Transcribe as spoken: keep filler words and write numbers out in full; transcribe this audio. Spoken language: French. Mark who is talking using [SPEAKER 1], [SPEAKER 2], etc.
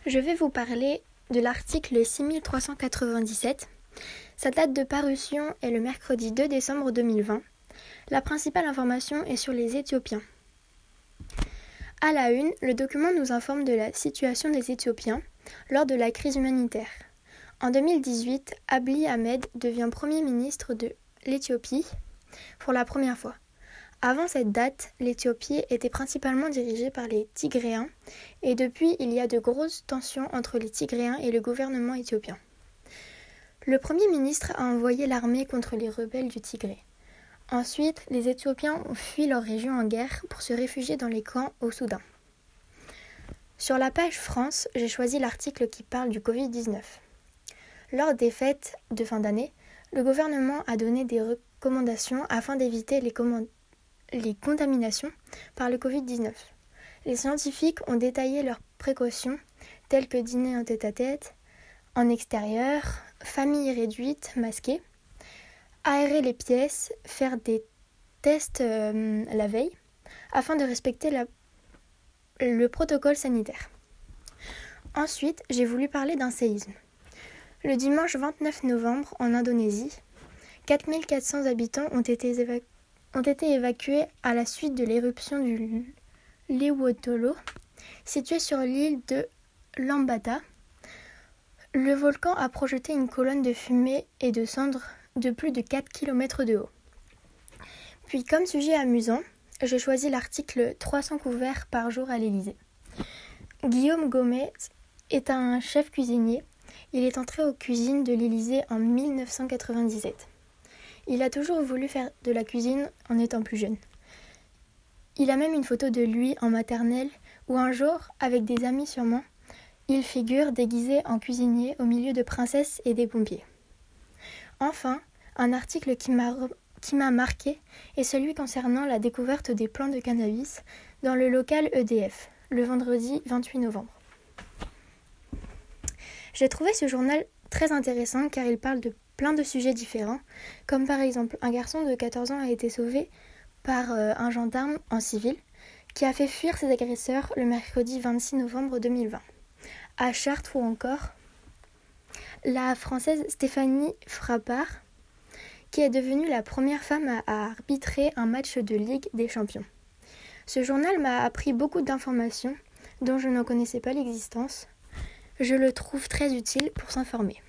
[SPEAKER 1] Je vais vous parler de l'article six mille trois cent quatre-vingt-dix-sept. Sa date de parution est le mercredi deux décembre deux mille vingt. La principale information est sur les Éthiopiens. À la une, le document nous informe de la situation des Éthiopiens lors de la crise humanitaire. En deux mille dix-huit, Abiy Ahmed devient Premier ministre de l'Éthiopie pour la première fois. Avant cette date, l'Éthiopie était principalement dirigée par les Tigréens et depuis, il y a de grosses tensions entre les Tigréens et le gouvernement éthiopien. Le Premier ministre a envoyé l'armée contre les rebelles du Tigré. Ensuite, les Éthiopiens ont fui leur région en guerre pour se réfugier dans les camps au Soudan. Sur la page France, j'ai choisi l'article qui parle du covid dix-neuf. Lors des fêtes de fin d'année, le gouvernement a donné des recommandations afin d'éviter les, command- les contaminations par le covid dix-neuf. Les scientifiques ont détaillé leurs précautions, telles que dîner en tête-à-tête, en extérieur, famille réduite, masquée, aérer les pièces, faire des tests euh, la veille, afin de respecter la, le protocole sanitaire. Ensuite, j'ai voulu parler d'un séisme. Le dimanche vingt-neuf novembre, en Indonésie, quatre mille quatre cents habitants ont été, évacu- ont été évacués à la suite de l'éruption du Lewotolo, situé sur l'île de Lambata. Le volcan a projeté une colonne de fumée et de cendres de plus de quatre kilomètres de haut. Puis, comme sujet amusant, j'ai choisi l'article trois cents couverts par jour à l'Élysée. Guillaume Gomez est un chef cuisinier. Il est entré aux cuisines de l'Élysée en mille neuf cent quatre-vingt-dix-sept. Il a toujours voulu faire de la cuisine en étant plus jeune. Il a même une photo de lui en maternelle où un jour, avec des amis sûrement, il figure déguisé en cuisinier au milieu de princesses et des pompiers. Enfin, un article qui m'a, qui m'a marqué est celui concernant la découverte des plants de cannabis dans le local E D F, le vendredi vingt-huit novembre. J'ai trouvé ce journal très intéressant car il parle de plein de sujets différents, comme par exemple un garçon de quatorze ans a été sauvé par euh, un gendarme en civil qui a fait fuir ses agresseurs le mercredi vingt-six novembre deux mille vingt. À Chartres ou encore la Française Stéphanie Frappart qui est devenue la première femme à, à arbitrer un match de Ligue des Champions. Ce journal m'a appris beaucoup d'informations dont je n'en connaissais pas l'existence. Je le trouve très utile pour s'informer.